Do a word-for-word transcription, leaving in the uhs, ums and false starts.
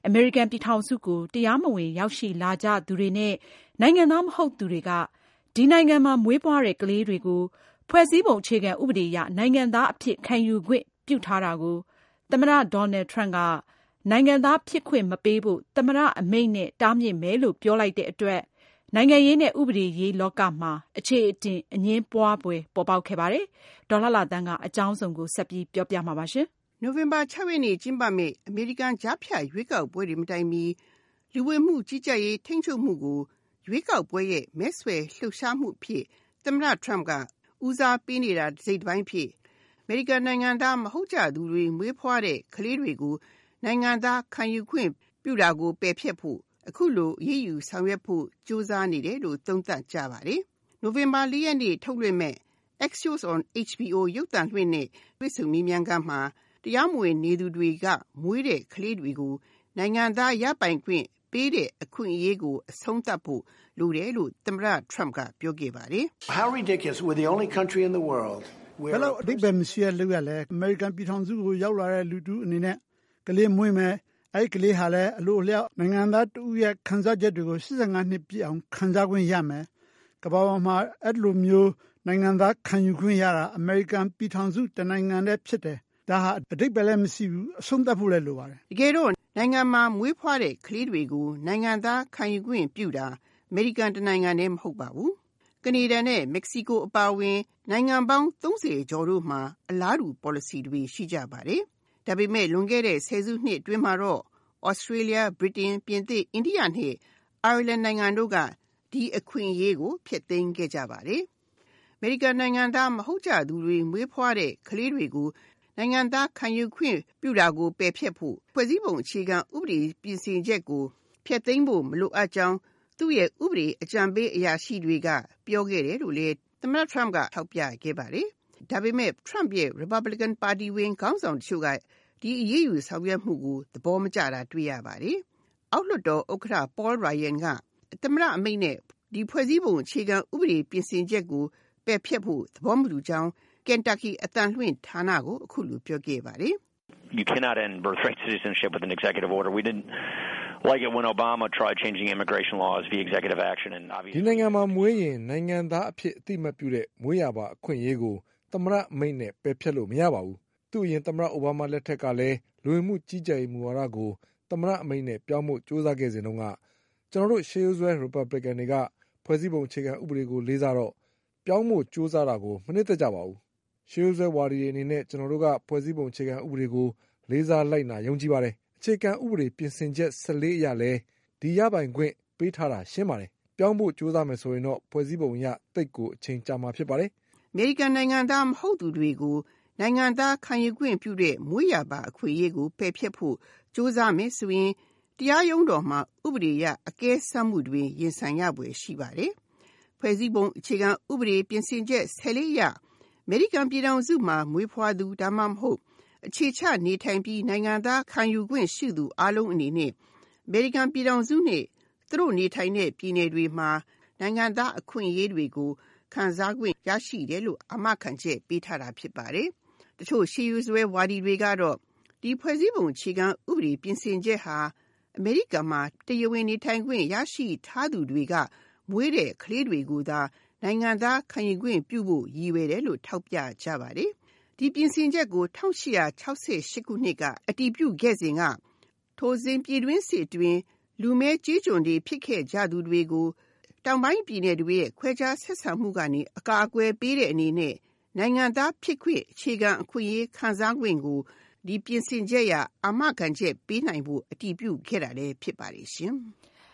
အမေရိကန်ပြည်ထောင်စုကိုတရားမဝင်ရောက်ရှိလာကြသူတွေနဲ့နိုင်ငံသားမဟုတ်သူတွေကဒီနိုင်ငံမှာမွေးဖွားတဲ့ကလေးတွေကိုဖွဲ့စည်းပုံအခြေခံဥပဒေအရနိုင်ငံသားအဖြစ်ခံယူခွင့်ပြုထားတာကိုသမ္မတဒေါ်နယ်ထရန့်ကနိုင်ငံသားဖြစ်ခွင့်မပေးဖို့သမ္မတအမိန့်နဲ့တားမြစ်မယ်လို့ပြောလိုက်တဲ့အတွက်နိုင်ငံရေးနဲ့ဥပဒေရေးလောကမှာအခြေအတင်အငြင်းပွားပွဲပေါ်ပေါက်ခဲ့ပါတယ်။ဒေါ်လှလှသန်းကအကြောင်းစုံကိုဆက်ပြီးပြောပြမှာပါရှင်။နိုဝင်ဘာ၆ရက်နေ့ကျင်းပမယ့်အမေရိကန်ကြားဖြတ်ရွေးကောက်ပွဲတွေမတိုင်မီလူဝင်မှုကြီးကြပ်ရေးထိန်းချုပ်မှုကိုရွေးကောက်ပွဲရဲ့မဲဆွယ်လှုပ်ရှားမှုဖြစ်သမ္မတထရမ့်ကဦးစားပေးနေတာစိတ်ပိုင်းဖြစ်အမေရိကန်နိုင်ငံသားမဟုတ်ကြသူတွေမွေးဖွားတဲ့ကလေးတွေကိုနိုင်ငံသားခံယူခွင့်ပြုတာကိုပယ်ဖျက်ဖို့အခုလိုအရေးယူဆောင်ရွက်ဖို့ကြိုးစားနေတယ်လို့သုံးသပ်ကြပါတယ်။နိုဝင်ဘာ၄ရက်နေ့ထုတ်လွှင့်မဲ့ Axios on เอช บี အို ရုပ်သံလွှင့်နဲ့တွေ့ဆုံမေးမြန်းခန်းမှာတရားမဝင်နေသူတွေကမွေးတဲ့ကလေးတွေကိုနိုင်ငံသားရပိုင်ခွင့်ပေးတဲ့အခွင့်အရေးကိုအဆုံးသတ်ဖို့လိုတယ်လို့သမ္မတထရမ့်ကပြောခဲ့ပါတယ်။ How ridiculous. We're the only country in the world where ဘယ်လိုအဓိပ္ပာယ်မရှိတဲ့လုပ်ရလဲအမေရိကန်ပြည်ထောင်စုကိုရောက်လာတဲ့လူတူအနေနဲ့ကလေးမွေးမယ်အဲ့ကလေးဟာလည်းအလိုအလျောက်နိုင်ငံသားတူရဲ့ခံစားချက်တွေကို၈၅နှစ်ပြည့်အောင်ခံစားခွင့်ရမယ်။ကမ္ဘာပေါ်မှာအဲ့လိုမျိုးနိုင်ငံသားခံယူခွင့်ရတာအမေရိကန်ပြည်ထောင်စုတနိုင်ငံတည်းဖြစ်တယ်။ဒါဟာအဓိပ္ပာယ်လည်းမရှိဘူးအဆုံးသတ်ဖို့လည်းလိုပါတယ်။တကယ်တော့နိုင်ငံမှာမွေးဖွားတဲ့ကလေးတွေကိုနိုင်ငံသားခံယူခွင့်ပြုတာအမေရိကန်တနိုင်ငံတည်းမဟုတ်ပါဘူး။ကနေဒါနဲ့မက္ကဆီကိုအပါအဝင်နိုင်ငံပေါင်းသုံးဆယ်ကျော်တို့မှာအလားတူ policy တွေရှိကြပါတယ်။ဒါပေမဲ့လွန်ခဲ့တဲ့ဆယ်စုနှစ်အတွင်းမှာတော့Australia, Britain, ပြင်သစ်, အိန္ဒိယနဲ့ Ireland နိုင်ငံတို့ကဒီအခွင့်အရေးကိုဖျက်သိမ်းခဲ့ကြပါတယ်။အမေရိကန်နိုင်ငံသားမဟုတ်ကြသူတွေမွေးဖွားတဲ့ကလေးတွေကိုနိုင်ငံသားခံယူခွင့်ပြုတာကိုပယ်ဖျက်ဖို့ဖွဲ့စည်းပုံအခြေခံဥပဒေပြင်ဆင်ချက်ကိုဖျက်သိမ်းဖို့မလိုအပ်ကြောင်းသူ့ရဲ့ဥပဒေအကြံပေးအရာရှိတွေကပြောခဲ့တယ်လို့လည်းသမ္မတထရမ့်ကထောက်ပြခဲ့ပါတယ်။ဒါပေမဲ့ထရမ့်ရဲ့ Republican ပါတီဝင်ခေါင်းဆောင်တချို့ကဒီအရေးယူဆောင်ရွက်မှုကိုသဘောမကျတာတွေ့ရပါတယ်။အောက်လွှတ်တော်ဥက္ကဋ္ဌ Paul Ryan ကသမ္မတအမိန့်နဲ့ဒီဖွဲ့စည်းပုံအခြေခံဥပဒေပြင်ဆင်ချက်ကိုပယ်ဖျက်ဖို့သဘောမတူကြောင်း Kentucky အသံလွှင့်ဌာနကိုအခုလိုပြောခဲ့ပါတယ်။ You cannot end birthright citizenship with an executive order. We didn't like it when Obama tried changing immigration laws via executive action and obviously ဒီနိုင်ငံမှာမွေးရင်နိုင်ငံသားအဖြစ်အသိမှတ်ပြုတဲ့မွေးရပါအခွင့်အရေးကိုသမ္မတအမိန့်နဲ့ပယ်ဖျက်လို့မရပါဘူး။သူ့အရင်သမ္မတအိုဘားမားလက်ထက်ကလည်းလူဝင်မှုကြီးကြပ်ရေးမူဝါဒကိုသမ္မတအမိန့်နဲ့ပြောင်းဖို့ကြိုးစားခဲ့စဉ်တုန်းကကျွန်တော်တို့ရှေးရိုးစွဲ Republican တွေကဖွဲ့စည်းပုံအခြေခံဥပဒေကိုလေးစားတော့ပြောင်းဖို့ကြိုးစားတာကိုမနှစ်သက်ကြပါဘူး။ရှေးရိုးစွဲဝါဒီတွေအနေနဲ့ကျွန်တော်တို့ကဖွဲ့စည်းပုံအခြေခံဥပဒေကိုလေးစားလိုက်နာယုံကြည်ပါတယ်။အခြေခံဥပဒေပြင်ဆင်ချက်၁၄အရလဲဒီရပိုင်ခွင့်ပေးထားတာရှင်းပါတယ်။ပြောင်းဖို့ကြိုးစားမယ်ဆိုရင်တော့ဖွဲ့စည်းပုံအရတိတ်ကိုအချိန်ကြာမှာဖြစ်ပါတယ်။အမေရိကန်နိုင်ငံသားမဟုတ်သူတွေကိုနိုင်ငံသားခံယူခွင့်ပြုတဲ့မွေးရာပါအခွင့်အရေးကိုပယ်ဖျက်ဖို့ကြိုးစားမယ်ဆိုရင်တရားရုံးတော်မှာဥပဒေအရအကဲစမ်းမှုတွေရင်ဆိုင်ရဖွယ်ရှိပါတယ်။ဖွဲ့စည်းပုံအခြေခံဥပဒေပြင်ဆင်ချက်၁၄အရအမေရိကန်ပြည်ထောင်စုမှာမွေးဖွားသူဒါမှမဟုတ်အခြေချနေထိုင်ပြီးနိုင်ငံသားခံယူခွင့်ရှိသူအလုံးအနေနဲ့အမေရိကန်ပြည်ထောင်စုနဲ့သူတို့နေထိုင်တဲ့ပြည်နယ်တွေမှာနိုင်ငံသားအခွင့်အရေးတွေကိုခံစားခွင့်ရရှိတယ်လို့အာမခံချက်ပေးထားတာဖြစ်ပါတယ်။တချို့ရှေးရိုးစွဲဝါဒီတွေကတော့ဒီဖွဲ့စည်းပုံအခြေခံဥပဒေပြင်ဆင်ချက်ဟာအမေရိကန်မှာတရားဝင်နေထိုင်ခွင့်ရရှိထားသူတွေကမွေးတဲ့ကလေးတွေကိုသာနိုင်ငံသားခံယူခွင့်ပြုဖို့ရည်ရွယ်တယ်လို့ထောက်ပြကြပါတယ်။ဒီပြင်ဆင်ချက်ကို၁၈၆၈ခုနှစ်ကအတည်ပြုခဲ့စဉ်ကထိုစဉ်ပြည်တွင်းစစ်အတွင်းလူမဲကြီးကျွန်တွေဖြစ်ခဲ့ကြသူတွေကိုတောင်ပိုင်းပြည်နယ်တွေရဲ့ခွဲခြားဆက်ဆံမှုကနေအကာအကွယ်ပေးတဲ့အနေနဲ့နိုင်ငံသားဖြစ်ခွင့်အခြေခံအခွင့်အရေးခံစားခွင့်ကိုဒီပြင်ဆင်ချက်ရအာမခံချက်ပေးနိုင်ဖို့အတည်ပြုခဲ့တာလည်းဖြစ်ပါတယ်ရှင်။